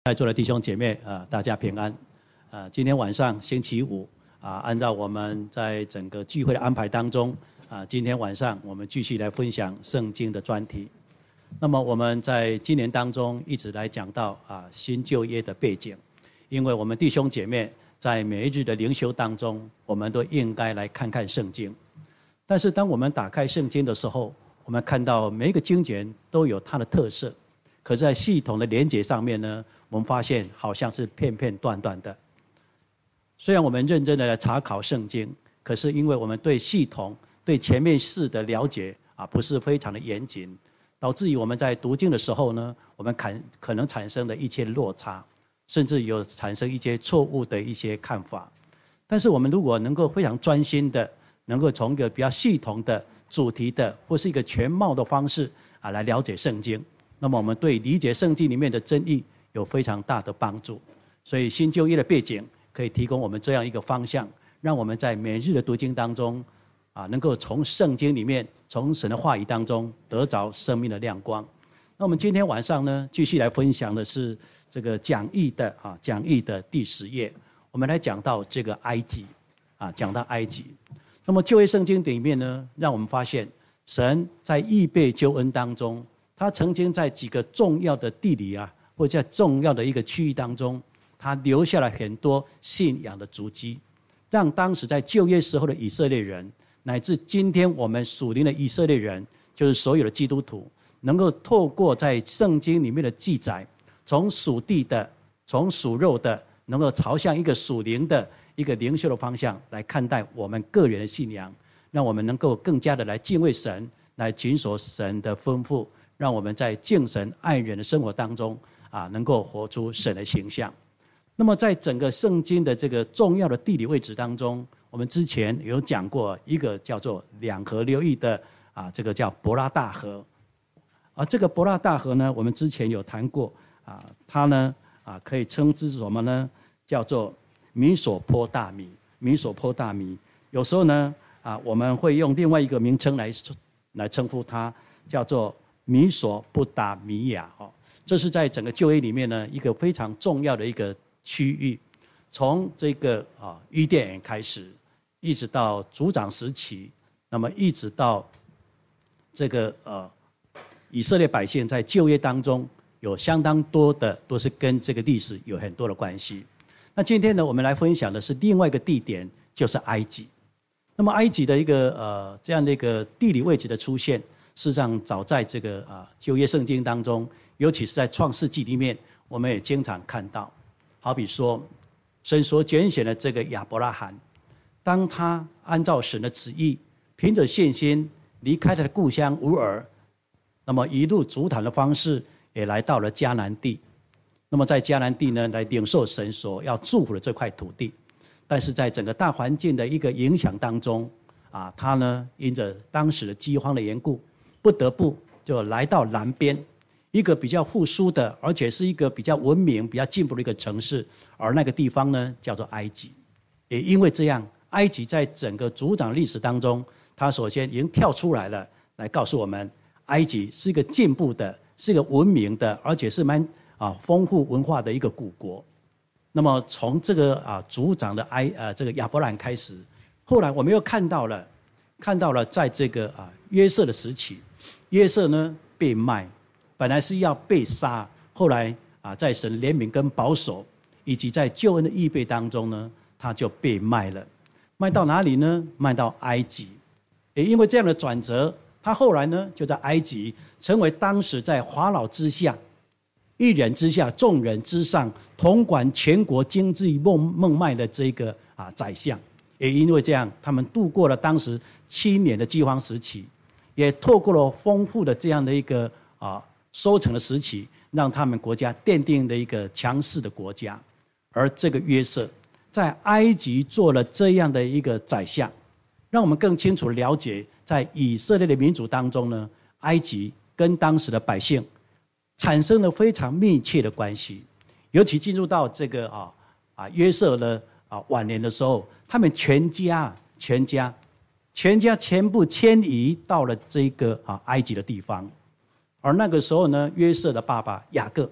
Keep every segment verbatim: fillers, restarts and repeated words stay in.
在座的弟兄姐妹啊，大家平安。啊，今天晚上星期五啊，按照我们在整个聚会的安排当中啊，今天晚上我们继续来分享圣经的专题。那么我们在今年当中一直来讲到啊新旧约的背景，因为我们弟兄姐妹在每一日的灵修当中，我们都应该来看看圣经。但是当我们打开圣经的时候，我们看到每一个经卷都有它的特色，可是在系统的连结上面呢，我们发现好像是片片段段的。虽然我们认真的来查考圣经，可是因为我们对系统、对前面事的了解啊，不是非常的严谨，导致于我们在读经的时候呢，我们可可能产生了一些落差，甚至有产生一些错误的一些看法。但是我们如果能够非常专心的，能够从一个比较系统的、主题的，或是一个全貌的方式啊来了解圣经，那么我们对理解圣经里面的真意有非常大的帮助。所以新旧约的背景可以提供我们这样一个方向，让我们在每日的读经当中啊，能够从圣经里面，从神的话语当中得着生命的亮光。那我们今天晚上呢，继续来分享的是这个讲义的啊讲义的第十页，我们来讲到这个埃及啊，讲到埃及。那么旧约圣经里面呢，让我们发现神在预备救恩当中，他曾经在几个重要的地理啊，或者在重要的一个区域当中，他留下了很多信仰的足迹，让当时在旧约时候的以色列人，乃至今天我们属灵的以色列人，就是所有的基督徒，能够透过在圣经里面的记载，从属地的，从属肉的，能够朝向一个属灵的一个灵修的方向来看待我们个人的信仰，让我们能够更加的来敬畏神，来谨守神的吩咐，让我们在敬神爱人的生活当中啊，能够活出神的形象。那么在整个圣经的这个重要的地理位置当中，我们之前有讲过一个叫做两河流域的啊，这个叫伯拉大河。而这个伯拉大河呢，我们之前有谈过啊，它呢啊可以称之什么呢？叫做米索波大米。米索波大米，有时候呢啊，我们会用另外一个名称来来称呼它，叫做米索不达米亚哦。这是在整个旧约里面呢一个非常重要的一个区域，从这个啊伊甸园开始，一直到族长时期，那么一直到这个呃以色列百姓在旧约当中有相当多的都是跟这个历史有很多的关系。那今天呢，我们来分享的是另外一个地点，就是埃及。那么埃及的一个呃这样的一个地理位置的出现，事实上早在这个啊旧约圣经当中，尤其是在创世纪里面，我们也经常看到。好比说，神所拣选的这个亚伯拉罕，当他按照神的旨意，凭着信心离开他的故乡乌尔，那么一路足坛的方式，也来到了迦南地。那么在迦南地呢，来领受神所要祝福的这块土地。但是在整个大环境的一个影响当中，啊，他呢因着当时的饥荒的缘故，不得不就来到南边。一个比较富庶的，而且是一个比较文明、比较进步的一个城市，而那个地方呢，叫做埃及。也因为这样，埃及在整个族长历史当中，它首先已经跳出来了，来告诉我们，埃及是一个进步的，是一个文明的，而且是蛮啊丰富文化的一个古国。那么从这个啊族长的埃呃这个亚伯兰开始，后来我们又看到了，看到了在这个啊约瑟的时期，约瑟呢被卖。本来是要被杀，后来啊，在神怜悯跟保守，以及在救恩的预备当中呢，他就被卖了。卖到哪里呢？卖到埃及。也因为这样的转折，他后来呢，就在埃及成为当时在法老之下，一人之下，众人之上，统管全国经济梦梦脉的这个啊宰相。也因为这样，他们度过了当时七年的饥荒时期，也透过了丰富的这样的一个啊。收成的时期，让他们国家奠定了一个强势的国家。而这个约瑟在埃及做了这样的一个宰相，让我们更清楚了解，在以色列的民族当中呢，埃及跟当时的百姓产生了非常密切的关系。尤其进入到这个啊啊约瑟的啊晚年的时候，他们全家全家全家全部迁移到了这个啊埃及的地方。而那个时候呢，约瑟的爸爸雅各，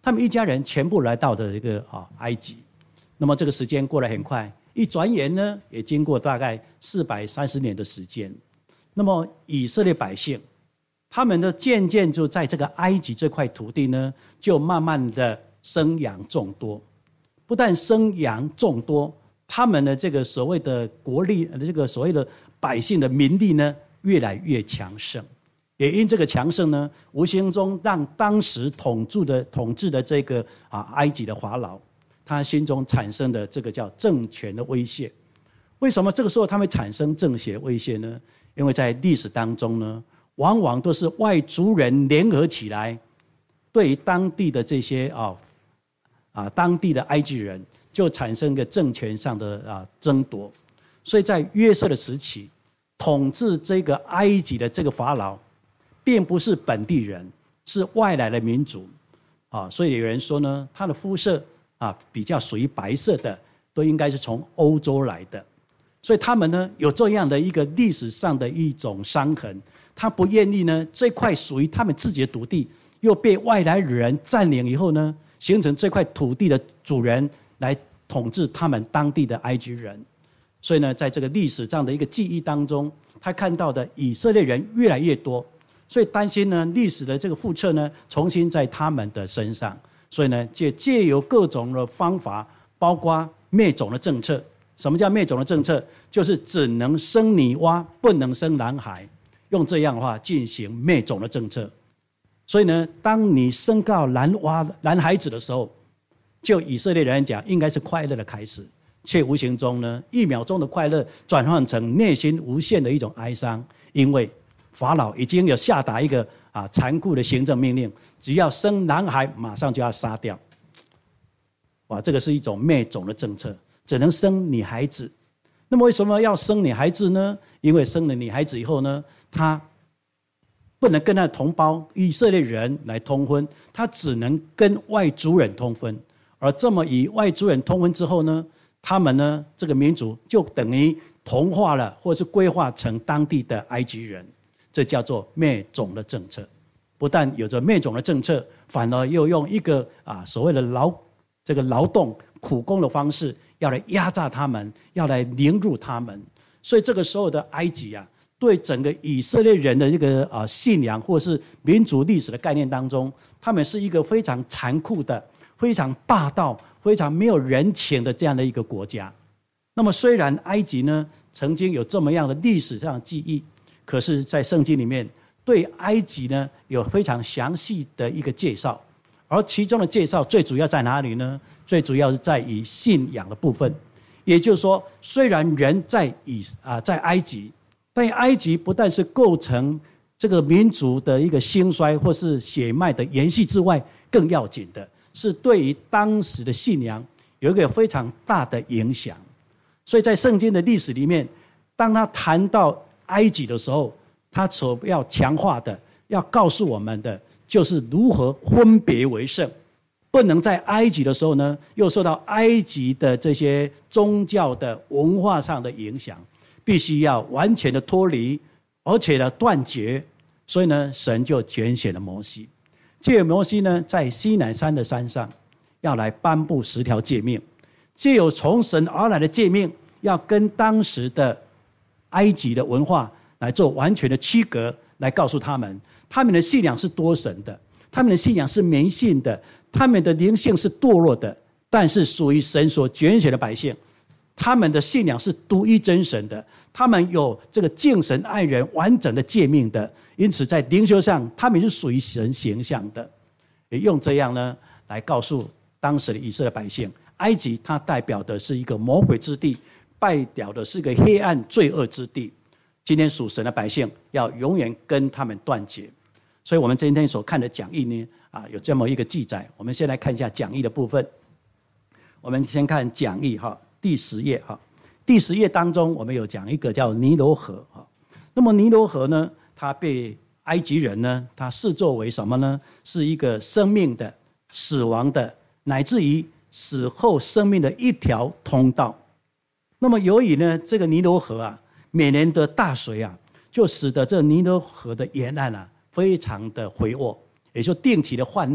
他们一家人全部来到的一个啊埃及。那么这个时间过得很快，一转眼呢，也经过大概四百三十年的时间。那么以色列百姓，他们呢渐渐就在这个埃及这块土地呢，就慢慢的生养众多。不但生养众多，他们的这个所谓的国力，这个所谓的百姓的民力呢，越来越强盛。也因这个强盛呢，无形中让当时统治的统治的这个啊埃及的法老，他心中产生的这个叫政权的威胁。为什么这个时候他会产生政权的威胁呢？因为在历史当中呢，往往都是外族人联合起来，对于当地的这些啊啊当地的埃及人，就产生一个政权上的啊争夺。所以在约瑟的时期，统治这个埃及的这个法老，并不是本地人，是外来的民族啊。所以有人说呢，他的肤色啊比较属于白色的，都应该是从欧洲来的。所以他们呢有这样的一个历史上的一种伤痕，他不愿意呢这块属于他们自己的土地又被外来人占领以后呢，形成这块土地的主人来统治他们当地的埃及人。所以呢，在这个历史上的一个记忆当中，他看到的以色列人越来越多，所以担心呢历史的这个复测呢重新在他们的身上。所以呢，借借由各种的方法，包括灭种的政策。什么叫灭种的政策？就是只能生女娲，不能生男孩，用这样的话进行灭种的政策。所以呢，当你生到男娲男孩子的时候，就以色列人讲，应该是快乐的开始，却无形中呢，一秒钟的快乐转换成内心无限的一种哀伤，因为法老已经有下达一个啊残酷的行政命令，只要生男孩，马上就要杀掉。哇，这个是一种灭种的政策。只能生女孩子。那么为什么要生女孩子呢？因为生了女孩子以后呢，她不能跟她的同胞以色列人来通婚，她只能跟外族人通婚。而这么以外族人通婚之后呢，他们呢这个民族就等于同化了，或是规划成当地的埃及人。这叫做灭种的政策。不但有着灭种的政策，反而又用一个啊所谓的劳这个劳动苦工的方式，要来压榨他们，要来凌辱他们。所以这个时候的埃及啊，对整个以色列人的这个呃信仰或是民族历史的概念当中，他们是一个非常残酷的、非常霸道、非常没有人情的这样的一个国家。那么虽然埃及呢曾经有这么样的历史上的记忆，可是在圣经里面对埃及呢有非常详细的一个介绍。而其中的介绍最主要在哪里呢？最主要是在于信仰的部分。也就是说，虽然人在以啊在埃及，但埃及不但是构成这个民族的一个兴衰或是血脉的延续之外，更要紧的是对于当时的信仰有一个非常大的影响。所以在圣经的历史里面，当他谈到埃及的时候，他所要强化的、要告诉我们的，就是如何分别为圣，不能在埃及的时候呢，又受到埃及的这些宗教的文化上的影响，必须要完全的脱离，而且呢断绝。所以呢，神就拣选了摩西，借摩西呢在西乃山的山上，要来颁布十条诫命，藉由从神而来的诫命，要跟当时的埃及的文化来做完全的区隔，来告诉他们。他们的信仰是多神的，他们的信仰是迷信的，他们的灵性是堕落的，但是属于神所拣选的百姓，他们的信仰是独一真神的，他们有这个敬神爱人完整的诫命的，因此在灵修上他们是属于神形象的。也用这样呢来告诉当时的以色列百姓，埃及它代表的是一个魔鬼之地，代表的是一个黑暗罪恶之地。今天属神的百姓要永远跟他们断绝。所以我们今天所看的讲义呢，啊，有这么一个记载。我们先来看一下讲义的部分。我们先看讲义哈，第十页哈，第十页当中我们有讲一个叫尼罗河哈。那么尼罗河呢，它被埃及人呢，它视作为什么呢？是一个生命的、死亡的，乃至于死后生命的一条通道。那么由于呢，这个尼罗河啊，每年的大水啊，就使得这尼罗河的沿岸啊，非常的肥沃，也就定期的泛滥，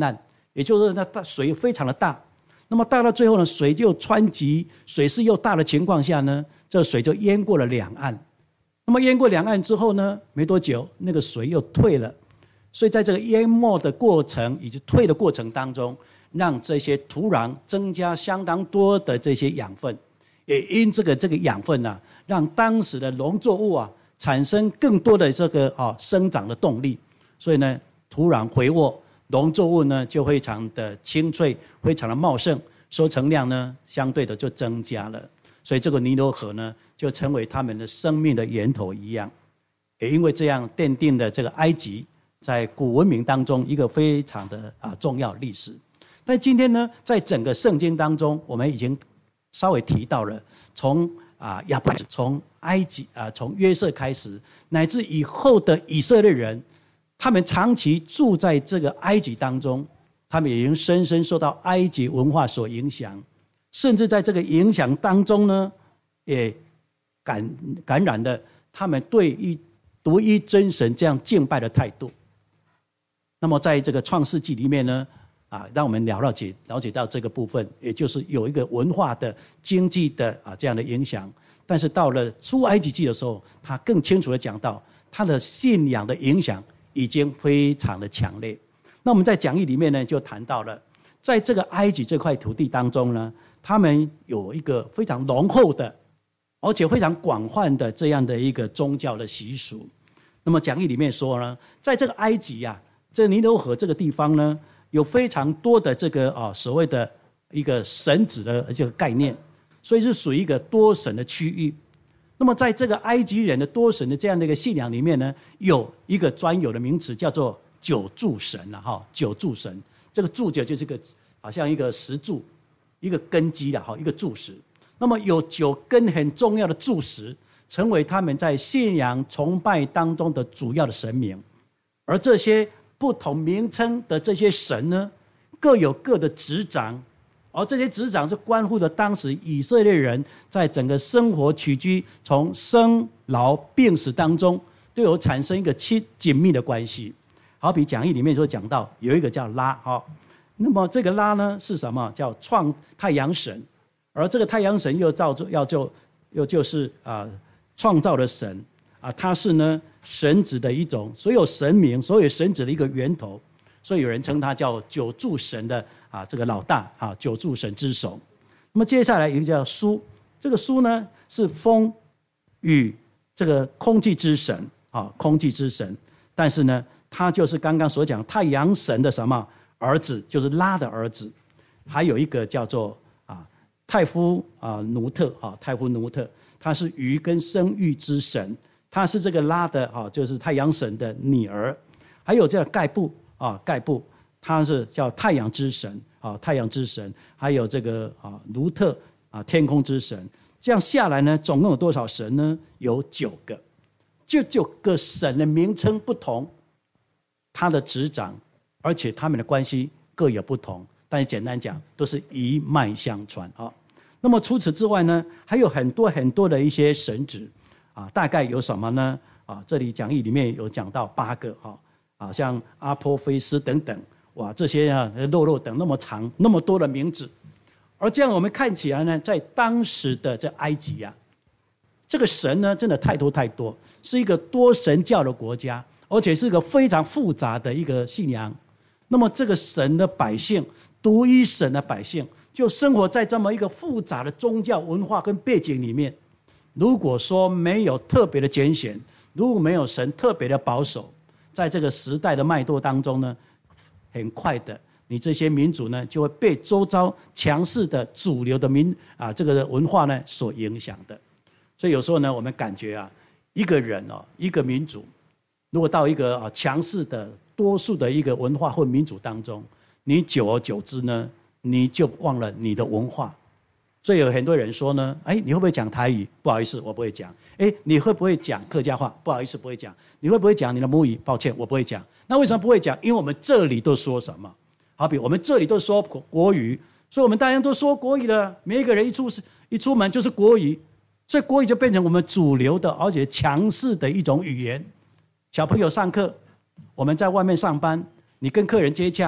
也就是那大水非常的大。那么大到最后呢，水就湍急，水势又大的情况下呢，这水就淹过了两岸。那么淹过两岸之后呢，没多久那个水又退了，所以在这个淹没的过程以及退的过程当中，让这些土壤增加相当多的这些养分，也因这个这个养分啊，让当时的农作物啊产生更多的这个啊生长的动力，所以呢，土壤肥沃，农作物呢就非常的青翠，非常的茂盛，收成量呢相对的就增加了。所以这个尼罗河呢，就成为他们的生命的源头一样。也因为这样奠定了这个埃及在古文明当中一个非常的啊重要历史。但今天呢，在整个圣经当中，我们已经稍微提到了，从啊亚伯拉罕、从埃及啊从约瑟开始，乃至以后的以色列人，他们长期住在这个埃及当中，他们已经深深受到埃及文化所影响，甚至在这个影响当中呢，也感感染了他们对于独一真神这样敬拜的态度。那么在这个创世纪里面呢，啊，让我们了解了解到这个部分，也就是有一个文化的、经济的啊这样的影响。但是到了出埃及记的时候，他更清楚的讲到，他的信仰的影响已经非常的强烈。那我们在讲义里面呢，就谈到了，在这个埃及这块土地当中呢，他们有一个非常浓厚的，而且非常广泛的这样的一个宗教的习俗。那么讲义里面说呢，在这个埃及啊，这尼罗河这个地方呢，有非常多的这个啊所谓的一个神子的这个概念，所以是属于一个多神的区域。那么在这个埃及人的多神的这样的一个信仰里面呢，有一个专有的名词叫做九柱神了哈，九柱神，这个柱就就是个好像一个石柱，一个根基了哈，一个柱石。那么有九根很重要的柱石，成为他们在信仰崇拜当中的主要的神明。而这些不同名称的这些神呢，各有各的执掌，而这些执掌是关乎的当时以色列人在整个生活起居，从生老病死当中都有产生一个亲紧密的关系。好比讲义里面所讲到，有一个叫拉哈，那么这个拉呢是什么？叫创太阳神，而这个太阳神又造要就又就是啊创造的神啊，他是呢神子的一种，所有神明、所有神子的一个源头，所以有人称他叫九柱神的啊这个老大啊，九柱神之首。那么接下来一个叫苏，这个苏呢是风雨这个空气之神啊，空气之神，但是呢，他就是刚刚所讲太阳神的什么儿子，就是拉的儿子。还有一个叫做啊泰夫啊努特啊，泰夫努特，他是鱼跟生育之神。他是这个拉的啊，就是太阳神的女儿。还有这个盖布啊，盖布他是叫太阳之神啊，太阳之神。还有这个啊卢特啊，天空之神。这样下来呢，总共有多少神呢？有九个，就九个神的名称不同，他的执掌，而且他们的关系各有不同。但是简单讲，都是一脉相传啊。那么除此之外呢，还有很多很多的一些神祇。啊，大概有什么呢？啊，这里讲义里面有讲到八个哈，啊，像阿波菲斯等等，哇，这些啊，洛洛等那么长那么多的名字，而这样我们看起来呢，在当时的这埃及啊，这个神呢，真的太多太多，是一个多神教的国家，而且是一个非常复杂的一个信仰。那么这个神的百姓，独一神的百姓，就生活在这么一个复杂的宗教文化跟背景里面。如果说没有特别的拣选，如果没有神特别的保守，在这个时代的脉络当中呢，很快的，你这些民族呢就会被周遭强势的主流的民啊这个文化呢所影响的。所以有时候呢，我们感觉啊，一个人哦，一个民族，如果到一个啊强势的多数的一个文化或民族当中，你久而久之呢，你就忘了你的文化。所以有很多人说呢，哎，你会不会讲台语？不好意思，我不会讲。哎，你会不会讲客家话？不好意思，不会讲。你会不会讲你的母语？抱歉，我不会讲。那为什么不会讲？因为我们这里都说什么？好比我们这里都说国语，所以我们大家都说国语了。每一个人一出一出门就是国语，所以国语就变成我们主流的，而且强势的一种语言。小朋友上课，我们在外面上班，你跟客人接洽，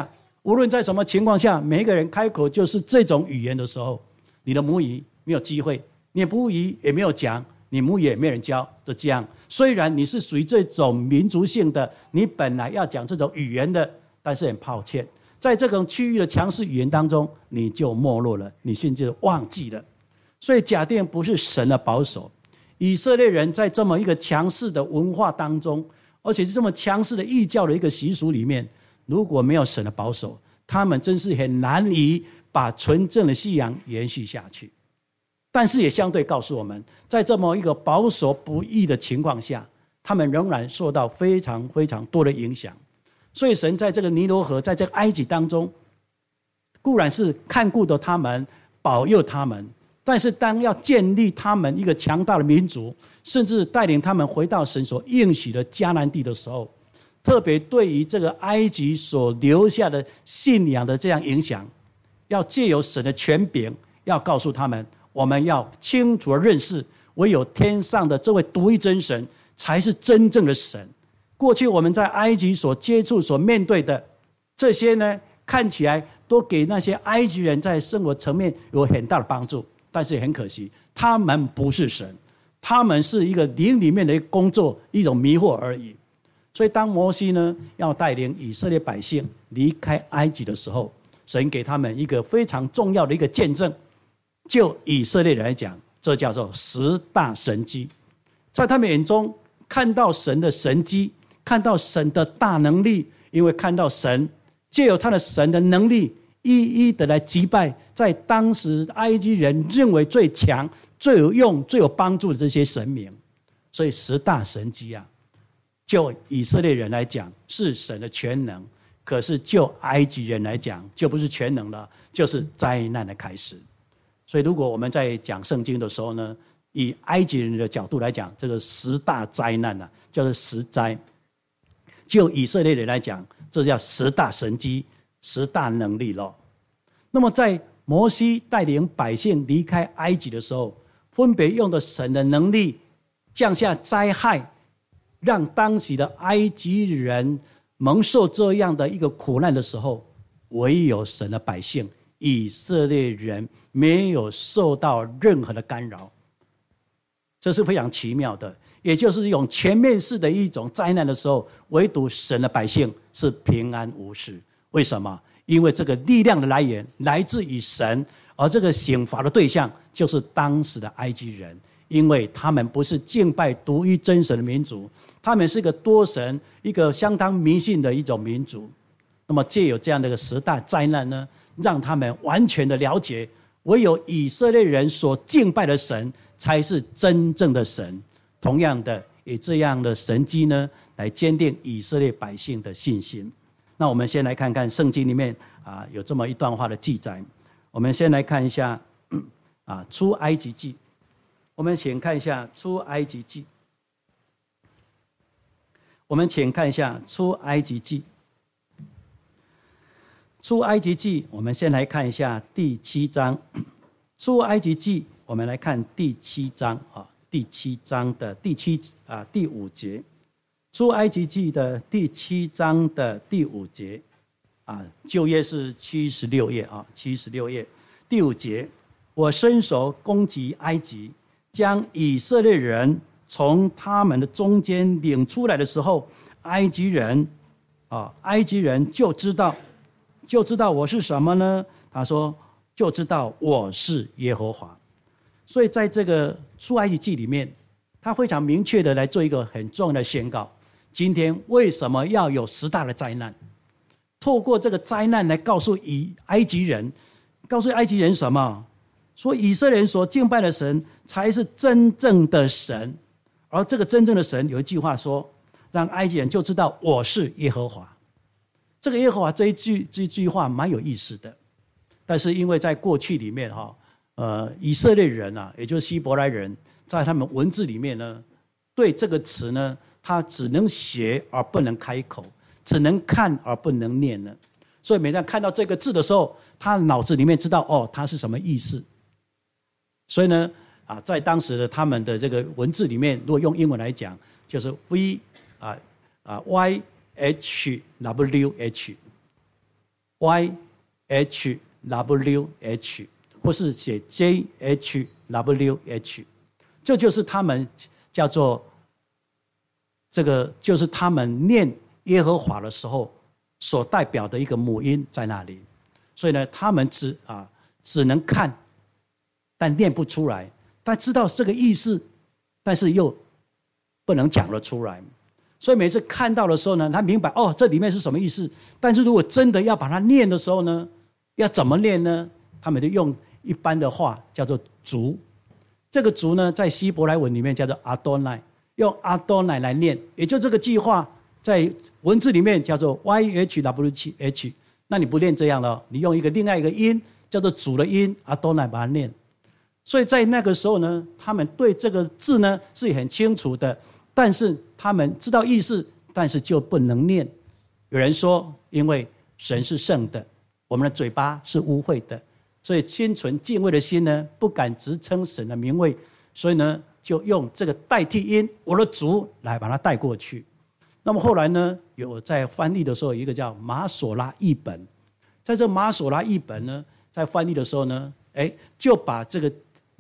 无论在什么情况下，每一个人开口就是这种语言的时候，你的母语没有机会，你的母语也没有讲，你母语也没人教，就这样。虽然你是属于这种民族性的，你本来要讲这种语言的，但是很抱歉，在这种区域的强势语言当中，你就没落了，你甚至忘记了。所以假定不是神的保守，以色列人在这么一个强势的文化当中，而且是这么强势的异教的一个习俗里面，如果没有神的保守，他们真是很难以把纯正的信仰延续下去。但是也相对告诉我们，在这么一个保守不义的情况下，他们仍然受到非常非常多的影响。所以神在这个尼罗河，在这个埃及当中，固然是看顾着他们，保佑他们，但是当要建立他们一个强大的民族，甚至带领他们回到神所应许的迦南地的时候，特别对于这个埃及所留下的信仰的这样影响，要借由神的权柄，要告诉他们，我们要清楚的认识，唯有天上的这位独一真神才是真正的神。过去我们在埃及所接触、所面对的这些呢，看起来都给那些埃及人在生活层面有很大的帮助，但是很可惜，他们不是神，他们是一个灵里面的一个工作，一种迷惑而已。所以当摩西呢要带领以色列百姓离开埃及的时候，神给他们一个非常重要的一个见证。就以色列人来讲，这叫做十大神迹。在他们眼中看到神的神迹，看到神的大能力，因为看到神藉由他的神的能力一一的来击败在当时埃及人认为最强、最有用、最有帮助的这些神明。所以十大神迹啊，就以色列人来讲是神的全能，可是就埃及人来讲就不是全能了，就是灾难的开始。所以如果我们在讲圣经的时候呢，以埃及人的角度来讲，这个十大灾难啊，叫做十灾。就以色列人来讲，这叫十大神迹、十大能力咯。那么在摩西带领百姓离开埃及的时候，分别用的神的能力降下灾害，让当时的埃及人蒙受这样的一个苦难的时候，唯有神的百姓以色列人没有受到任何的干扰。这是非常奇妙的，也就是用全面式的一种灾难的时候，唯独神的百姓是平安无事。为什么？因为这个力量的来源来自于神，而这个刑罚的对象就是当时的埃及人，因为他们不是敬拜独一真神的民族，他们是一个多神、一个相当迷信的一种民族。那么藉由这样的一个十大灾难呢，让他们完全的了解，唯有以色列人所敬拜的神才是真正的神。同样的，以这样的神迹呢，来坚定以色列百姓的信心。那我们先来看看圣经里面啊有这么一段话的记载。我们先来看一下啊出埃及记。我们请看一下出埃及记。我们请看一下出埃及记。出埃及记，我们先来看一下第七章。出埃及记，我们来看第七章啊，第七章的第七啊第五节。出埃及记的第七章的第五节啊，旧约是七十六页啊，七十六页第五节，我伸手攻击埃及，将以色列人从他们的中间领出来的时候，埃及人啊，埃及人就知道。就知道我是什么呢？他说就知道我是耶和华。所以在这个出埃及记里面，他非常明确的来做一个很重要的宣告。今天为什么要有十大的灾难？透过这个灾难来告诉以埃及人，告诉埃及人什么？说以色列人所敬拜的神才是真正的神。而这个真正的神有一句话说，让埃及人就知道我是耶和华。这个耶和华这一句这一句话蛮有意思的，但是因为在过去里面哈，呃，以色列人啊，也就是希伯来人，在他们文字里面呢，对这个词呢，他只能写而不能开口，只能看而不能念呢。所以每当看到这个字的时候，他脑子里面知道哦，它是什么意思。所以呢，啊，在当时的他们的这个文字里面，如果用英文来讲，就是 V 啊啊 Y。H W H， Y H W H， 或是写 J H W H， 这就是他们叫做这个，就是他们念耶和华的时候所代表的一个母音在那里。所以呢，他们只啊只能看，但念不出来，但知道这个意思，但是又不能讲得出来。所以每次看到的时候呢，他明白哦，这里面是什么意思。但是如果真的要把它念的时候呢，要怎么念呢？他们就用一般的话叫做族。这个族呢，在希伯来文里面叫做阿多奈，用阿多奈来念，也就这个句话在文字里面叫做 Y H W H。那你不念这样了，你用一个另外一个音叫做主的音阿多奈把它念。所以在那个时候呢，他们对这个字呢是很清楚的，但是他们知道意思，但是就不能念。有人说，因为神是圣的，我们的嘴巴是污秽的，所以心存敬畏的心呢，不敢直称神的名谓，所以呢，就用这个代替音我的主来把它带过去。那么后来呢，有在翻译的时候，有一个叫马索拉译本，在这马索拉译本呢，在翻译的时候呢，哎，就把这个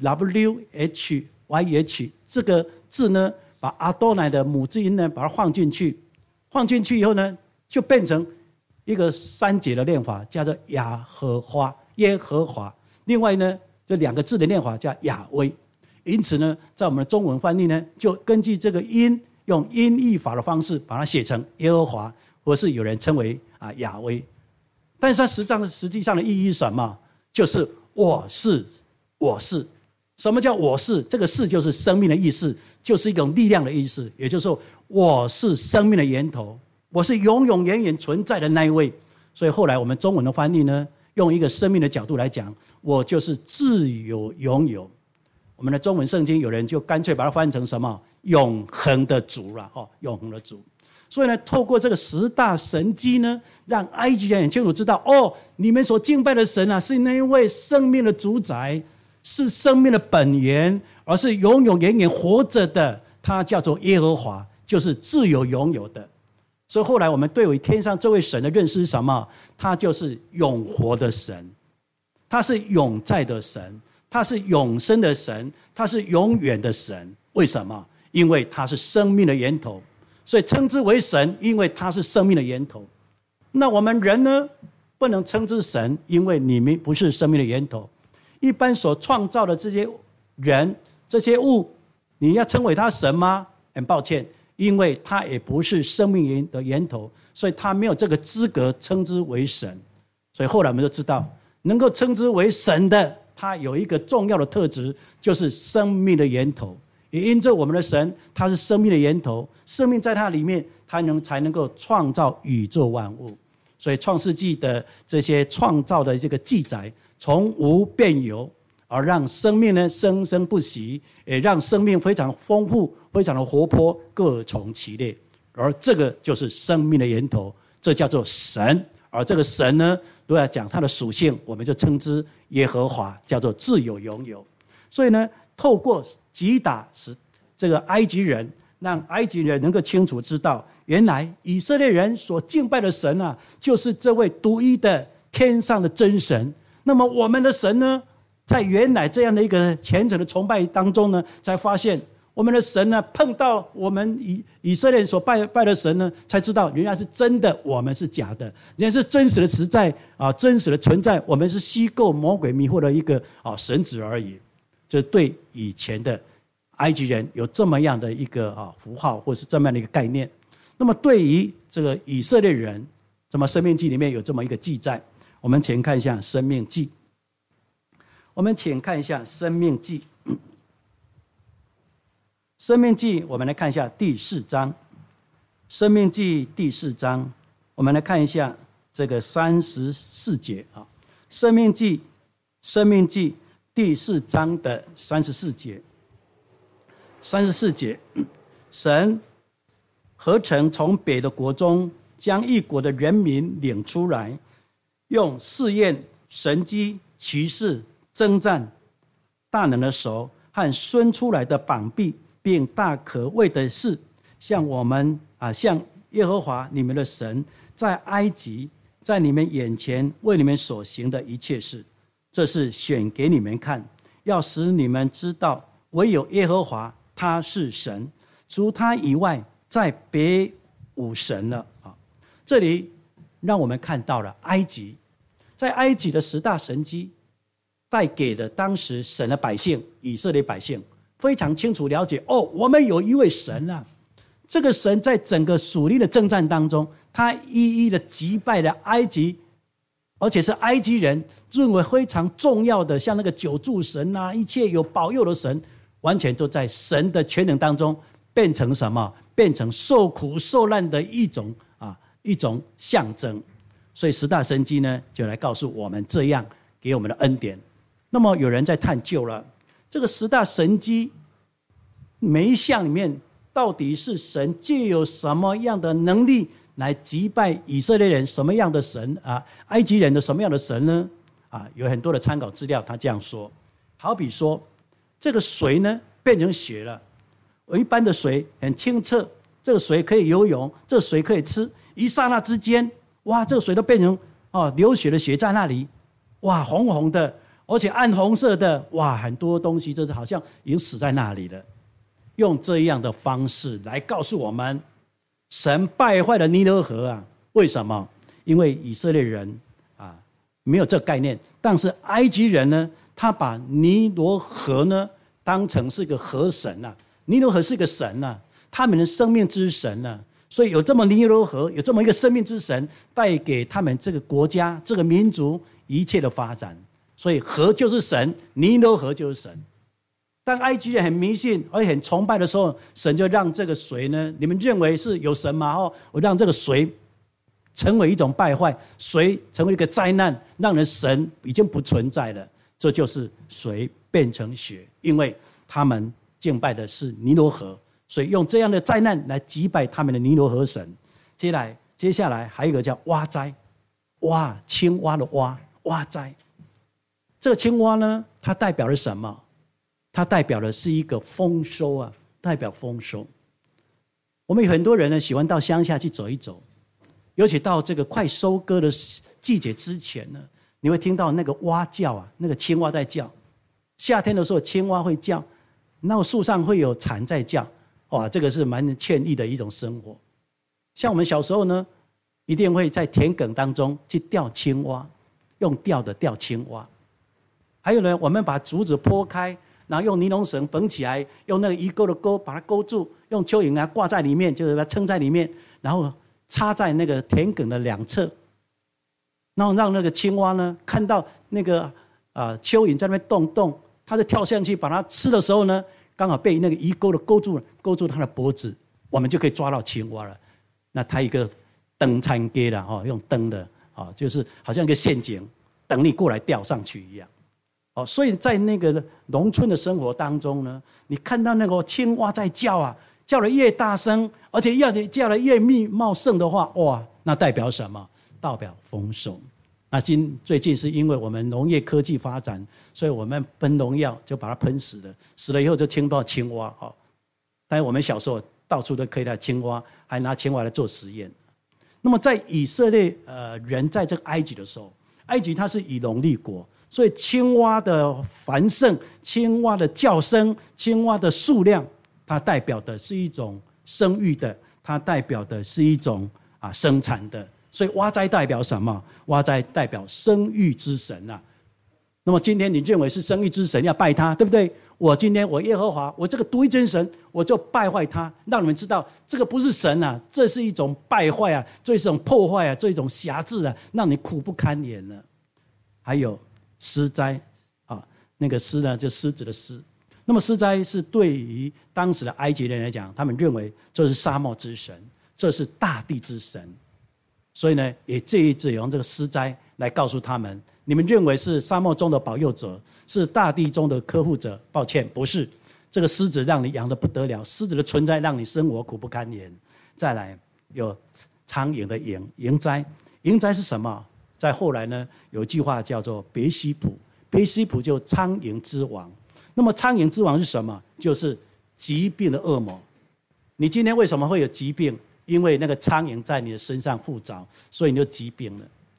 W H Y H 这个字呢，把阿多乃的母字音呢，把它放进去，放进去以后呢，就变成一个三节的念法，叫做雅和华耶和华。另外呢，这两个字的念法叫雅威。因此呢，在我们的中文翻译呢，就根据这个音，用音译法的方式把它写成耶和华，或是有人称为啊雅威。但是它实际上实际上的意义是什么？就是我是，我是。什么叫我是？这个是就是生命的意思，就是一种力量的意思。也就是说，我是生命的源头，我是永永远远存在的那一位。所以后来我们中文的翻译呢，用一个生命的角度来讲，我就是自有永有。我们的中文圣经有人就干脆把它翻译成什么？永恒的主了，哦，永恒的主。所以呢，透过这个十大神迹呢，让埃及人很清楚知道，哦，你们所敬拜的神啊，是那一位生命的主宰，是生命的本源，而是永永远远活着的，他叫做耶和华，就是自有永有的。所以后来我们对于天上这位神的认识是什么？他就是永活的神，他是永在的神，他是永生的神，他是永远的神。为什么？因为他是生命的源头，所以称之为神，因为他是生命的源头。那我们人呢，不能称之神，因为你们不是生命的源头。一般所创造的这些人、这些物，你要称为他神吗？很抱歉，因为他也不是生命的源头，所以他没有这个资格称之为神。所以后来我们就知道，能够称之为神的，他有一个重要的特质，就是生命的源头。也因着我们的神，他是生命的源头，生命在他里面，他能才能够创造宇宙万物。所以创世纪的这些创造的这个记载，从无变有，而让生命呢生生不息，也让生命非常丰富，非常的活泼，各从其类。而这个就是生命的源头，这叫做神。而这个神呢，如果要讲他的属性，我们就称之耶和华，叫做自有永有。所以呢，透过击打使这个埃及人，让埃及人能够清楚知道，原来以色列人所敬拜的神啊，就是这位独一的天上的真神。那么我们的神呢，在原来这样的一个虔诚的崇拜当中呢，才发现我们的神呢，碰到我们以以色列人所拜拜的神呢，才知道原来是真的，我们是假的，原来是真实的实在啊，真实的存在，我们是虚构魔鬼迷惑的一个啊神子而已。这对以前的埃及人有这么样的一个啊符号，或是这么样的一个概念。那么对于这个以色列人，那么《申命记》里面有这么一个记载，我们请看一下《申命记》。我们请看一下《申命记》。《申命记》，我们来看一下第四章。《申命记》第四章，我们来看一下这个三十四节啊，《申命记》，《申命记》第四章的三十四节。三十四节，神何曾从别的国中将一国的人民领出来，用试验、神迹、奇事、征战、大能的手和伸出来的膀臂，并大可畏的事，像我们啊，像耶和华你们的神在埃及在你们眼前为你们所行的一切事，这是选给你们看，要使你们知道，唯有耶和华他是神，除他以外再别无神了啊！这里让我们看到了埃及，在埃及的十大神迹带给的当时神的百姓，以色列百姓非常清楚了解，哦，我们有一位神啊！这个神在整个属灵的征战当中，他一一的击败了埃及，而且是埃及人认为非常重要的，像那个九柱神啊，一切有保佑的神，完全都在神的全能当中变成什么？变成受苦受难的一种啊一种象征。所以十大神迹呢，就来告诉我们这样给我们的恩典。那么有人在探究了这个十大神迹每一项里面，到底是神藉有什么样的能力来击败以色列人？什么样的神啊？埃及人的什么样的神呢？啊，有很多的参考资料，他这样说。好比说，这个水呢变成血了。一般的水很清澈，这个水可以游泳，这个水可以吃。一刹那之间，哇，这个水都变成哦流血的血在那里，哇，红红的，而且暗红色的，哇，很多东西就是好像已经死在那里了。用这样的方式来告诉我们，神败坏了尼罗河啊！为什么？因为以色列人啊没有这个概念，但是埃及人呢，他把尼罗河呢当成是个河神啊，尼罗河是个神啊，他们的生命之神啊，所以有这么尼罗河，有这么一个生命之神，带给他们这个国家、这个民族一切的发展。所以河就是神，尼罗河就是神。当埃及人很迷信而且很崇拜的时候，神就让这个水呢，你们认为是有神吗？哦，我让这个水成为一种败坏，水成为一个灾难，让人神已经不存在了。这就是水变成血，因为他们敬拜的是尼罗河，所以用这样的灾难来击败他们的尼罗河神。接下来，接下来还有一个叫蛙灾，蛙，青蛙的蛙，蛙灾。这个青蛙呢，它代表了什么？它代表的是一个丰收啊，代表丰收。我们有很多人呢喜欢到乡下去走一走，尤其到这个快收割的季节之前呢，你会听到那个蛙叫啊，那个青蛙在叫。夏天的时候青蛙会叫，然后树上会有蝉在叫，哇，这个是蛮惬意的一种生活。像我们小时候呢，一定会在田埂当中去钓青蛙，用钓的钓青蛙。还有呢，我们把竹子剖开，然后用尼龙绳绑起来，用那个鱼钩的钩把它勾住，用蚯蚓啊挂在里面，就是把它撑在里面，然后插在那个田埂的两侧，然后让那个青蛙呢看到那个啊、呃、蚯蚓在那边动动，它就跳上去把它吃的时候呢，刚好被那个鱼钩的勾住了，勾住它的脖子，我们就可以抓到青蛙了。那它一个灯餐给了哈，用灯的啊，就是好像一个陷阱，等你过来钓上去一样。哦，所以在那个农村的生活当中呢，你看到那个青蛙在叫啊，叫得越大声，而且要叫得越密茂盛的话，哇，那代表什么？代表丰收。那今最近是因为我们农业科技发展，所以我们喷农药就把它喷死了，死了以后就听不到青蛙哦。但是我们小时候到处都可以拿青蛙，还拿青蛙来做实验。那么在以色列呃人在这个埃及的时候，埃及它是以农立国。所以青蛙的繁盛，青蛙的叫声，青蛙的数量，它代表的是一种生育的，它代表的是一种啊生产的。所以蛙哉代表什么？蛙哉代表生育之神啊。那么今天你认为是生育之神，要拜他，对不对？我今天我耶和华，我这个独一真神，我就败坏他，让你们知道这个不是神啊，这是一种败坏啊，这是一种破坏啊，这是一种辖制啊，让你苦不堪言了。还有狮灾啊，那个狮呢，就狮子的狮。那么狮灾是对于当时的埃及人来讲，他们认为这是沙漠之神，这是大地之神，所以呢，也这一次用这个狮灾来告诉他们：你们认为是沙漠中的保佑者，是大地中的呵护者，抱歉，不是。这个狮子让你养得不得了，狮子的存在让你生活苦不堪言。再来有苍蝇的蝇，蝇灾，蝇灾是什么？在后来呢，有一句话叫做别西卜，别西卜就苍蝇之王。那么苍蝇之王是什么？就是疾病的恶魔。你今天为什么会有疾病？因为那个苍蝇在你的身上附着，所以你就疾病了。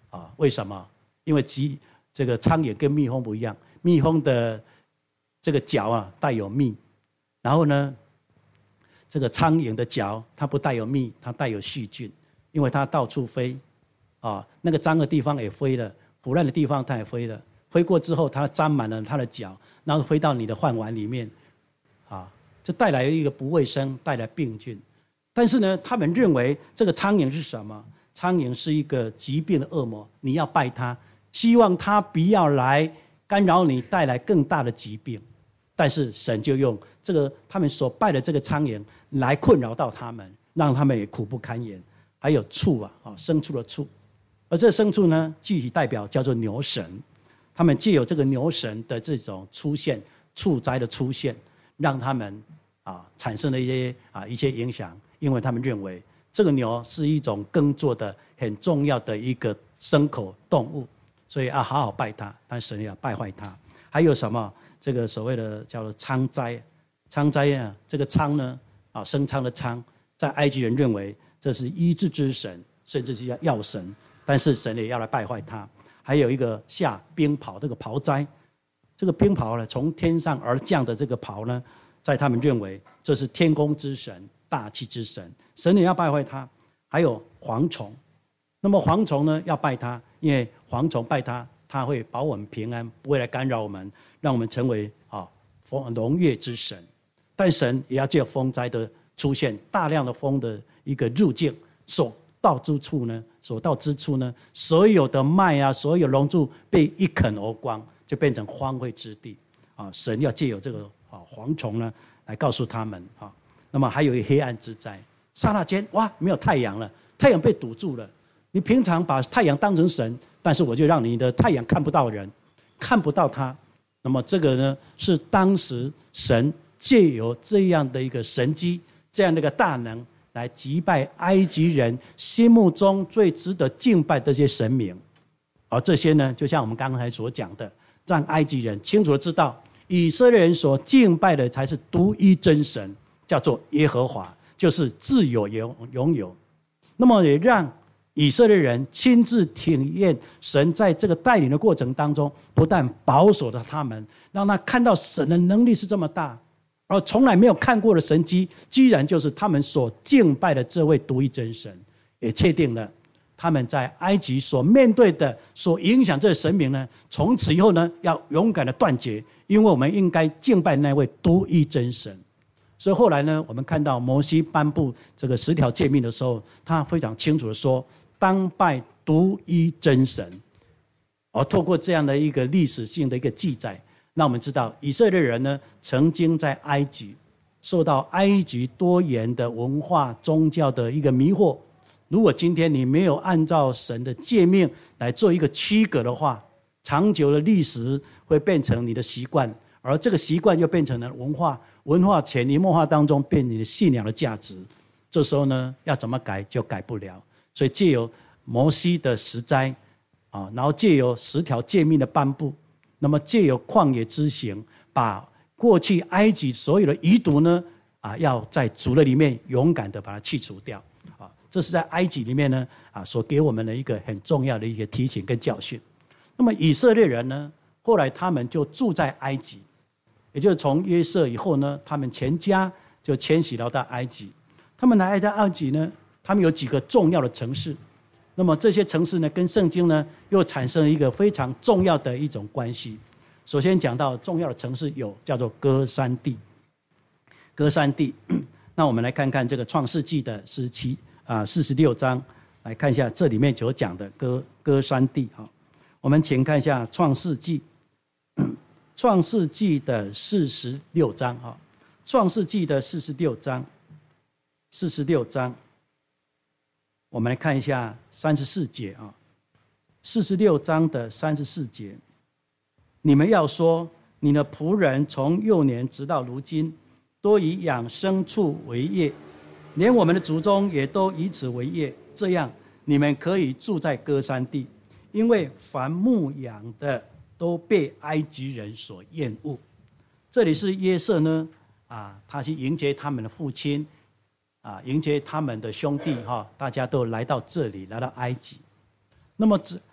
啊，为什么？因为鸡这个苍蝇跟蜜蜂不一样，蜜蜂的这个脚啊带有蜜，然后呢，这个苍蝇的脚它不带有蜜，它带有细菌，因为它到处飞，啊，那个脏的地方也飞了，腐烂的地方它也飞了，飞过之后它沾满了它的脚，然后飞到你的饭碗里面，啊，这带来一个不卫生，带来病菌。但是呢，他们认为这个苍蝇是什么？苍蝇是一个疾病的恶魔，你要拜它，希望它不要来干扰你，带来更大的疾病。但是神就用这个他们所拜的这个苍蝇来困扰到他们，让他们也苦不堪言。还有畜啊，牲畜的畜，而这牲畜呢，具体代表叫做牛神。他们藉由这个牛神的这种出现，畜灾的出现，让他们啊产生了一些啊一些影响。因为他们认为这个牛是一种耕作的很重要的一个牲口动物，所以要好好拜它，但神也要败坏它。还有什么？这个所谓的叫做仓灾，仓灾啊，这个仓呢，啊，生仓的仓，在埃及人认为这是医治之神，甚至是叫药神，但是神也要来败坏它。还有一个下冰雹，这个雹灾，这个冰雹呢，从天上而降的这个雹呢，在他们认为这是天空之神。大气之神，神也要拜坏他。还有蝗虫，那么蝗虫呢要拜他，因为蝗虫拜他，他会保我们平安，不会来干扰我们，让我们成为啊农业之神。但神也要借风灾的出现，大量的风的一个入境，所到之处呢，所到之处呢，所有的麦啊，所有农作被一啃而光，就变成荒废之地啊。神要借由这个啊蝗虫呢，来告诉他们啊。那么还有一黑暗之灾，刹那间哇，没有太阳了，太阳被堵住了。你平常把太阳当成神，但是我就让你的太阳看不到人，看不到他。那么这个呢，是当时神借由这样的一个神迹，这样的一个大能，来击败埃及人心目中最值得敬拜的这些神明。而这些呢，就像我们刚才所讲的，让埃及人清楚的知道，以色列人所敬拜的才是独一真神。叫做耶和华，就是自有拥有。那么也让以色列人亲自体验神在这个带领的过程当中，不但保守了他们，让他看到神的能力是这么大，而从来没有看过的神迹，居然就是他们所敬拜的这位独一真神。也确定了他们在埃及所面对的、所影响这个神明呢，从此以后呢，要勇敢的断绝，因为我们应该敬拜那位独一真神。所以后来呢，我们看到摩西颁布这个十条诫命的时候，他非常清楚的说，当拜独一真神。而透过这样的一个历史性的一个记载，让我们知道以色列人呢，曾经在埃及受到埃及多元的文化宗教的一个迷惑。如果今天你没有按照神的诫命来做一个区隔的话，长久的历史会变成你的习惯，而这个习惯又变成了文化。文化潜移默化当中变成你的信仰的价值，这时候呢，要怎么改就改不了。所以借由摩西的十灾啊，然后借由十条诫命的颁布，那么借由旷野之行，把过去埃及所有的遗毒呢啊，要在主的里面勇敢的把它去除掉啊。这是在埃及里面呢啊所给我们的一个很重要的一个提醒跟教训。那么以色列人呢，后来他们就住在埃及。也就是从约瑟以后呢，他们全家就迁徙到到埃及。他们来到埃及呢，他们有几个重要的城市。那么这些城市呢，跟圣经呢又产生了一个非常重要的一种关系。首先讲到重要的城市有叫做歌珊地。歌珊地，那我们来看看这个创世纪的十七啊四十六章，来看一下这里面所讲的歌歌珊地啊。我们请看一下创世纪。创世纪的四十六章啊，创世纪的四十六章，四十六章，我们来看一下三十四节啊，四十六章的三十四节，你们要说，你的仆人从幼年直到如今，都以养牲畜为业，连我们的祖宗也都以此为业，这样你们可以住在歌珊地，因为凡牧养的都被埃及人所厌恶。这里是约瑟呢，啊，他去迎接他们的父亲，啊，迎接他们的兄弟哈，大家都来到这里，来到埃及。那么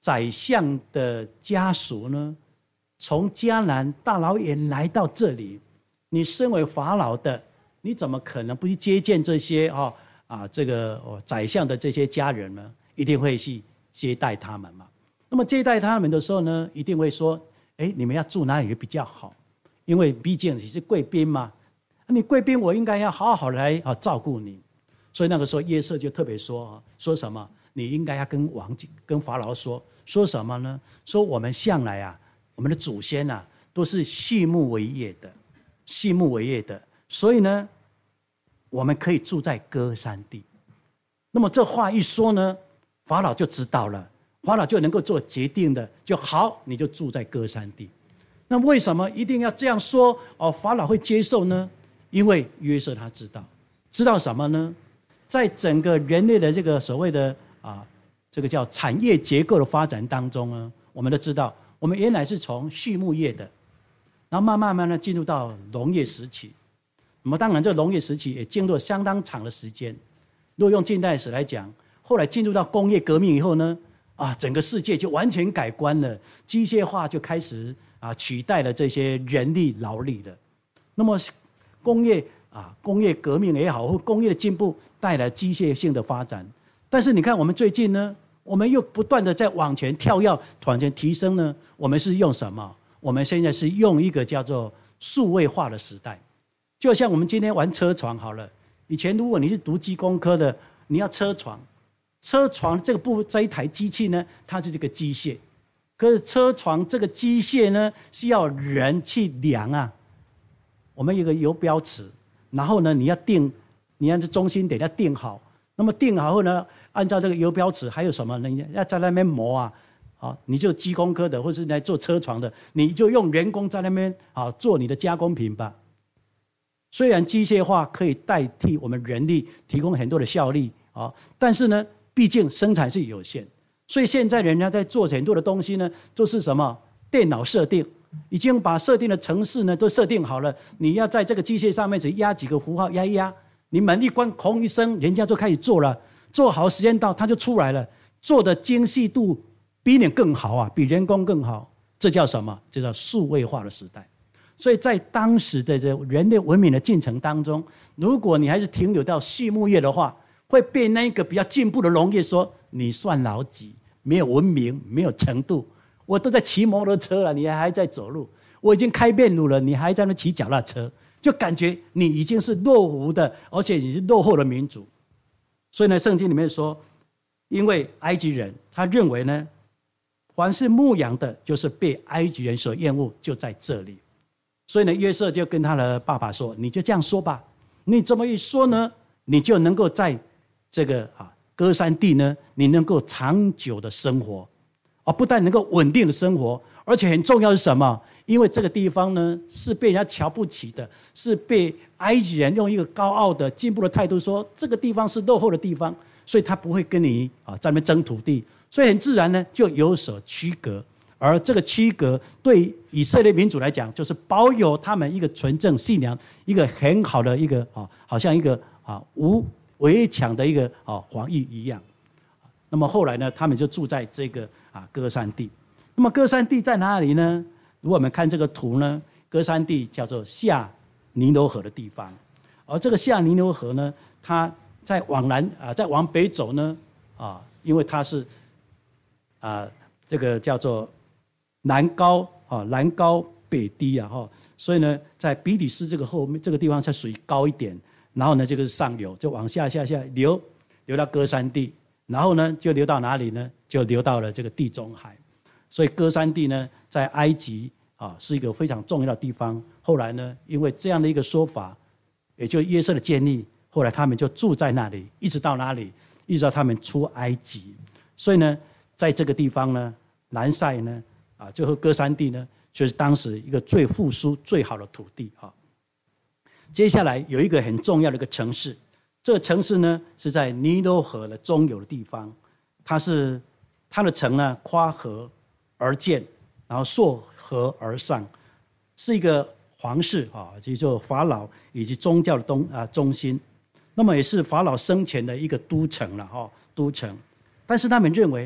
宰相的家属呢，从迦南大老远来到这里，你身为法老的，你怎么可能不去接见这些哦啊这个、哦、宰相的这些家人呢？一定会去接待他们嘛。那么接待他们的时候呢，一定会说：哎，你们要住哪里比较好？因为毕竟你是贵宾嘛，你贵宾我应该要好好来啊照顾你。所以那个时候约瑟就特别说说什么？你应该要跟王跟法老说说什么呢？说我们向来啊，我们的祖先啊，都是畜牧为业的，畜牧为业的，所以呢，我们可以住在歌珊地。那么这话一说呢，法老就知道了，法老就能够做决定的，就好，你就住在歌珊地。那为什么一定要这样说？哦，法老会接受呢？因为约瑟他知道，知道什么呢？在整个人类的这个所谓的啊，这个叫产业结构的发展当中呢，我们都知道，我们原来是从畜牧业的，然后慢慢慢慢的进入到农业时期。那么当然，这个农业时期也经过相当长的时间。如果用近代史来讲，后来进入到工业革命以后呢，啊，整个世界就完全改观了，机械化就开始啊取代了这些人力劳力了。那么工业啊，工业革命也好，或工业的进步带来机械性的发展。但是你看，我们最近呢，我们又不断的在往前跳跃、往前提升呢。我们是用什么？我们现在是用一个叫做数位化的时代。就像我们今天玩车床好了，以前如果你是读机工科的，你要车床，车床这个部这一台机器呢，它是这个机械。可是车床这个机械呢，是要人去量啊。我们有一个游标尺，然后呢，你要定，你按这中心点要定好。那么定好后呢，按照这个游标尺，还有什么呢？你要在那边磨啊，啊，你就机工科的，或是来做车床的，你就用人工在那边啊做你的加工品吧。虽然机械化可以代替我们人力提供很多的效率啊，但是呢，毕竟生产是有限，所以现在人家在做很多的东西呢，都是什么电脑设定，已经把设定的程式呢都设定好了，你要在这个机械上面只压几个符号，压一压，你门一关，空一声，人家就开始做了，做好时间到，它就出来了，做的精细度比你更好啊，比人工更好，这叫什么？这叫数位化的时代。所以在当时的这人类文明的进程当中，如果你还是停留到畜牧业的话，会被那个比较进步的农业说你算老几，没有文明，没有程度。我都在骑摩托车了，你还在走路；我已经开面路了，你还在那骑脚踏车，就感觉你已经是落伍的，而且你是落后的民族。所以呢，圣经里面说，因为埃及人他认为呢，凡是牧羊的，就是被埃及人所厌恶，就在这里。所以呢，约瑟就跟他的爸爸说：“你就这样说吧，你这么一说呢，你就能够在这个啊歌珊地呢，你能够长久的生活，而不但能够稳定的生活，而且很重要是什么？因为这个地方呢是被人家瞧不起的，是被埃及人用一个高傲的进步的态度说这个地方是落后的地方，所以他不会跟你啊在那边争土地，所以很自然呢就有所区隔。”而这个区隔对以色列民族来讲，就是保有他们一个纯正信仰，一个很好的一个啊，好像一个啊无围墙的一个啊防御一样。那么后来呢，他们就住在这个啊歌珊地。那么歌珊地在哪里呢？如果我们看这个图呢，歌珊地叫做下尼罗河的地方，而这个下尼罗河呢，它在往南啊，在往北走呢啊，因为它是啊这个叫做南高啊，南高北低啊，哈，所以呢，在比利斯这个后面这个地方才属于高一点，然后呢，这个是上游，就往下下下流，流到歌珊地，然后呢，就流到哪里呢？就流到了这个地中海。所以歌珊地呢，在埃及啊是一个非常重要的地方。后来呢，因为这样的一个说法，也就约瑟的建议，后来他们就住在那里，一直到哪里？一直到他们出埃及。所以呢，在这个地方呢，南塞呢。啊，最后歌珊地呢，就是当时一个最富庶、最好的土地啊。接下来有一个很重要的一个城市，这个城市呢是在尼罗河的中游的地方，它是它的城呢跨河而建，然后溯河而上，是一个皇室啊，就是说法老以及宗教的东啊中心，那么也是法老生前的一个都城了哈，都城。但是他们认为，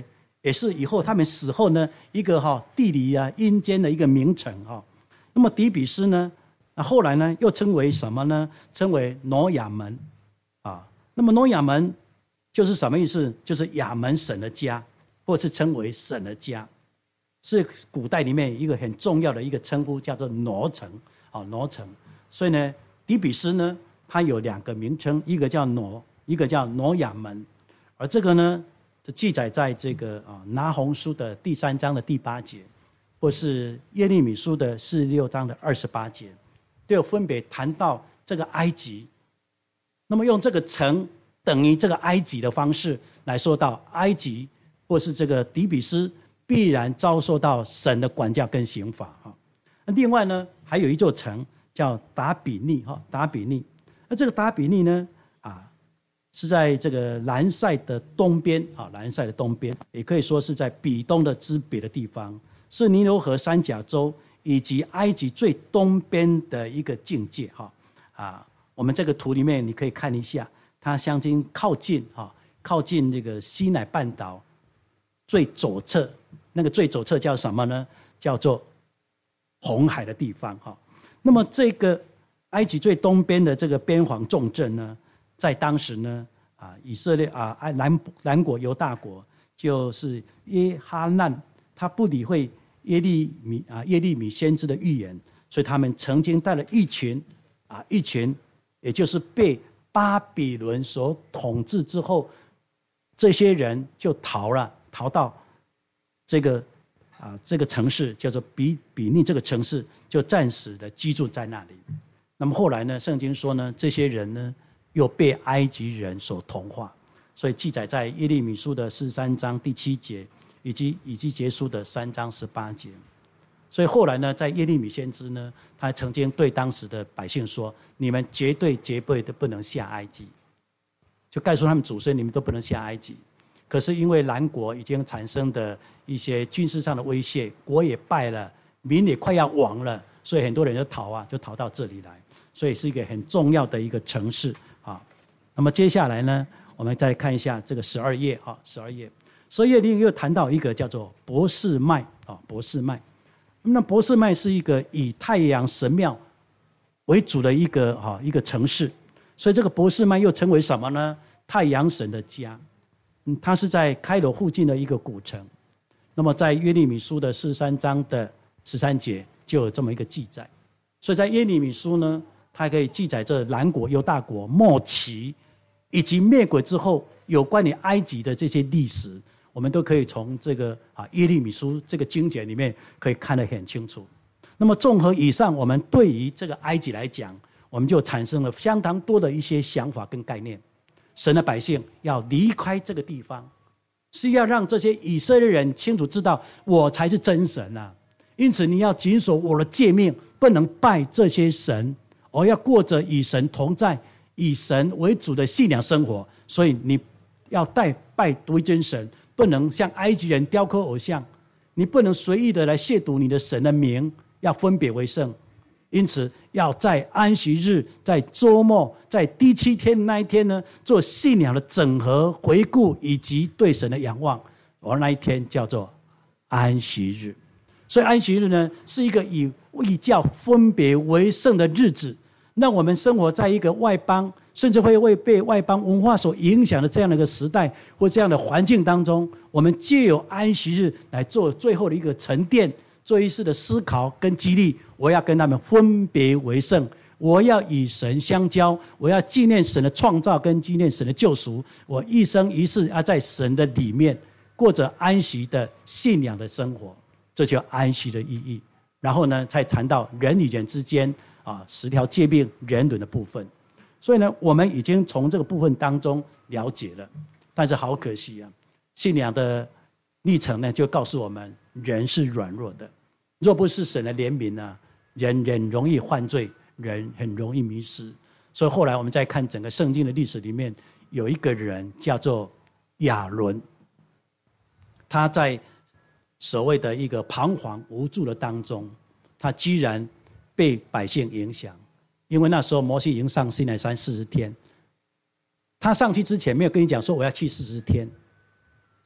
也是以后他们死后呢一个哈地理啊阴间的一个名称哈。那么底比斯呢，那后来呢又称为什么呢？称为挪亚门啊。那么挪亚门就是什么意思？就是亚门神的家，或是称为神的家，是古代里面一个很重要的一个称呼，叫做挪城啊，挪城。所以呢，底比斯呢，它有两个名称，一个叫挪，一个叫挪亚门。而这个呢，就记载在这个啊拿鸿书的第三章的第八节，或是耶利米书的四十六章的二十八节，都有分别谈到这个埃及。那么用这个城等于这个埃及的方式来说到埃及，或是这个底比斯必然遭受到神的管教跟刑罚哈。那另外呢，还有一座城叫达比尼哈，达比尼。那这个达比尼呢，啊，是在这个兰塞的东边啊，兰塞的东边，也可以说是在比东的之北的地方，是尼罗河三角洲以及埃及最东边的一个境界哈。啊，我们这个图里面你可以看一下。它相近靠近哈，靠近这个西乃半岛最左侧，那个最左侧叫什么呢？叫做红海的地方哈。那么这个埃及最东边的这个边防重镇呢，在当时呢啊，以色列啊，南南国犹大国就是耶哈难，他不理会耶利米啊耶利米先知的预言，所以他们曾经带了一群啊一群，也就是被巴比伦所统治之后，这些人就逃了，逃到这个啊这个城市叫做比比尼，这个城市就暂时的居住在那里。那么后来呢，圣经说呢，这些人呢又被埃及人所同化，所以记载在耶利米书的四十三章第七节，以及以西结书的三章十八节。所以后来呢，在耶利米先知呢，他曾经对当时的百姓说：“你们绝对绝对的不能下埃及。”就告诉他们祖孙，你们都不能下埃及。可是因为南国已经产生的一些军事上的威胁，国也败了，民也快要亡了，所以很多人就逃啊，就逃到这里来。所以是一个很重要的一个城市啊。那么接下来呢，我们再看一下这个十二页啊，十二页，十二页里又谈到一个叫做博士麦啊，博士麦。那博士麦是一个以太阳神庙为主的一个哈一个城市，所以这个博士麦又称为什么呢？太阳神的家。嗯，它是在开罗附近的一个古城。那么在约利米书的四十三章的十三节就有这么一个记载。所以在耶利米书呢，它可以记载这南国犹大国末期以及灭国之后有关于埃及的这些历史。我们都可以从这个啊耶利米书这个经节里面可以看得很清楚。那么综合以上，我们对于这个埃及来讲，我们就产生了相当多的一些想法跟概念。神的百姓要离开这个地方，是要让这些以色列人清楚知道，我才是真神啊！因此你要谨守我的诫命，不能拜这些神，而要过着与神同在、以神为主的信仰生活。所以你要代拜独一真神。不能像埃及人雕刻偶像，你不能随意的来亵渎你的神的名，要分别为圣。因此要在安息日、在周末、在第七天那一天呢，做信仰的整合、回顾以及对神的仰望，而那一天叫做安息日。所以安息日呢，是一个以异教分别为圣的日子，让我们生活在一个外邦，甚至会被外邦文化所影响的这样的一个时代或这样的环境当中，我们藉由安息日来做最后的一个沉淀，做一次的思考跟激励。我要跟他们分别为圣，我要与神相交，我要纪念神的创造跟纪念神的救赎。我一生一世要在神的里面过着安息的信仰的生活，这就安息的意义。然后呢，才谈到人与人之间啊十条诫命人伦的部分。所以呢，我们已经从这个部分当中了解了，但是好可惜啊，信仰的历程呢，就告诉我们，人是软弱的，若不是神的怜悯啊，人人容易犯罪，人很容易迷失。所以后来我们再看整个圣经的历史里面，有一个人叫做亚伦，他在所谓的一个彷徨无助的当中，他居然被百姓影响。因为那时候摩西已经上西乃山四十天，他上去之前没有跟你讲说我要去四十天，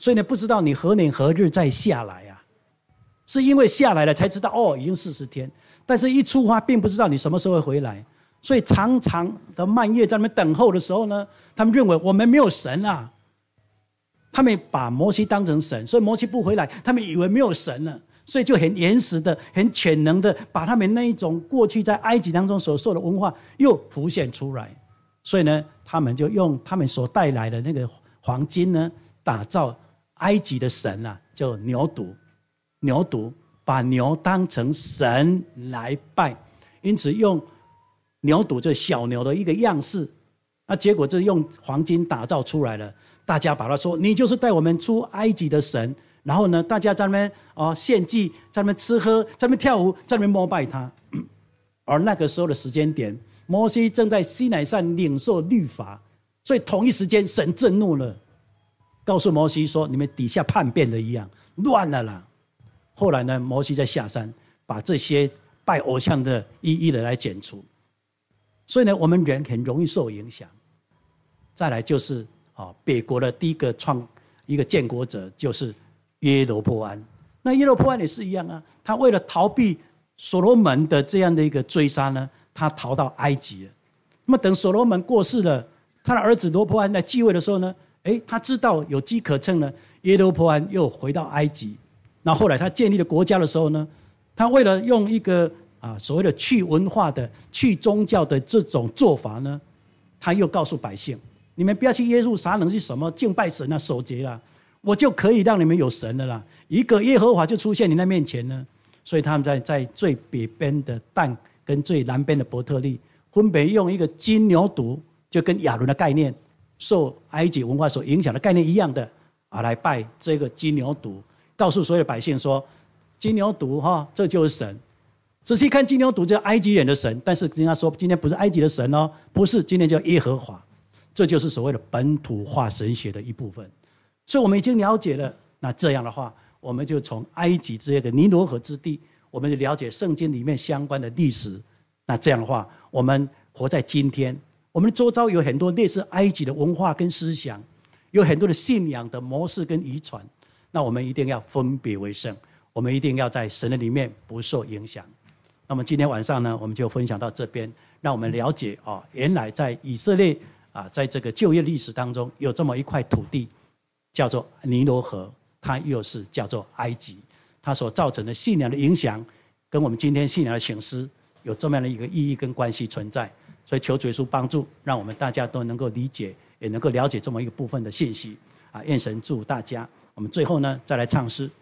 所以呢，不知道你何年何日再下来啊？是因为下来了才知道哦，已经四十天。但是一出发，并不知道你什么时候会回来。所以长长的漫夜在那边等候的时候呢，他们认为我们没有神啊。他们把摩西当成神，所以摩西不回来，他们以为没有神了，所以就很原始的、很潜能的，把他们那一种过去在埃及当中所受的文化又浮现出来。所以呢，他们就用他们所带来的那个黄金呢，打造埃及的神啊，叫牛犊。牛犊把牛当成神来拜，因此用牛犊这小牛的一个样式，那结果就用黄金打造出来了。大家把它说，你就是带我们出埃及的神。然后呢，大家在那边哦献祭，在那边吃喝，在那边跳舞，在那边膜拜他。而那个时候的时间点，摩西正在西乃山领受律法，所以同一时间神震怒了，告诉摩西说：“你们底下叛变的一样，乱了啦。”后来呢，摩西在下山，把这些拜偶像的一一的来剪除。所以呢，我们人很容易受影响。再来就是啊，北国的第一个创一个建国者就是耶罗波安。那耶罗波安也是一样啊，他为了逃避所罗门的这样的一个追杀呢，他逃到埃及了。那么等所罗门过世了，他的儿子罗波安在继位的时候呢，诶，他知道有机可乘呢，耶罗波安又回到埃及。那后来他建立了国家的时候呢，他为了用一个啊所谓的去文化的、去宗教的这种做法呢，他又告诉百姓：你们不要去耶路撒冷去什么敬拜神啊、守节啦，我就可以让你们有神的啦。一个耶和华就出现你那面前呢。所以他们在在最北边的但跟最南边的伯特利，分别用一个金牛犊，就跟亚伦的概念、受埃及文化所影响的概念一样的啊，来拜这个金牛犊。告诉所有百姓说，金牛犊哈，这就是神。仔细看金牛犊，就是埃及人的神，但是人家说今天不是埃及的神哦，不是，今天叫耶和华。这就是所谓的本土化神学的一部分。所以我们已经了解了，那这样的话，我们就从埃及这个尼罗河之地，我们就了解圣经里面相关的历史。那这样的话，我们活在今天，我们周遭有很多类似埃及的文化跟思想，有很多的信仰的模式跟遗传。那我们一定要分别为圣，我们一定要在神的里面不受影响。那么今天晚上呢，我们就分享到这边，让我们了解哦，原来在以色列啊，在这个旧约历史当中，有这么一块土地，叫做尼罗河，它又是叫做埃及，它所造成的信仰的影响，跟我们今天信仰的醒思有这么样的一个意义跟关系存在。所以求主耶稣帮助，让我们大家都能够理解，也能够了解这么一个部分的信息啊！愿神祝大家。我们最后呢，再来唱诗。